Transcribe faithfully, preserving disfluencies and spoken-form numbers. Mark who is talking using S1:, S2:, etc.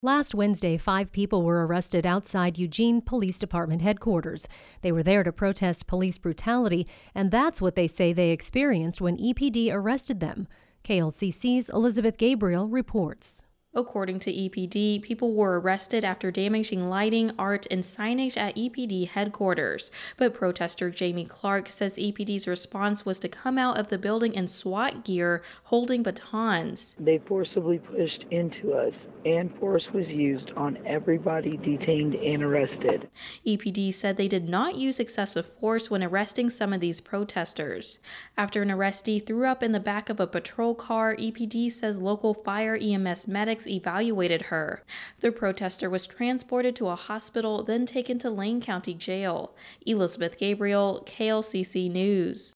S1: Last Wednesday, five people were arrested outside Eugene Police Department headquarters. They were there to protest police brutality, and that's what they say they experienced when E P D arrested them. K L C C's Elizabeth Gabriel reports.
S2: According to E P D, people were arrested after damaging lighting, art, and signage at E P D headquarters. But protester Jamie Clark says E P D's response was to come out of the building in SWAT gear, holding batons.
S3: They forcibly pushed into us, and force was used on everybody detained and arrested.
S2: E P D said they did not use excessive force when arresting some of these protesters. After an arrestee threw up in the back of a patrol car, E P D says local fire E M S medics evaluated her. The protester was transported to a hospital, then taken to Lane County Jail. Elizabeth Gabriel, K L C C News.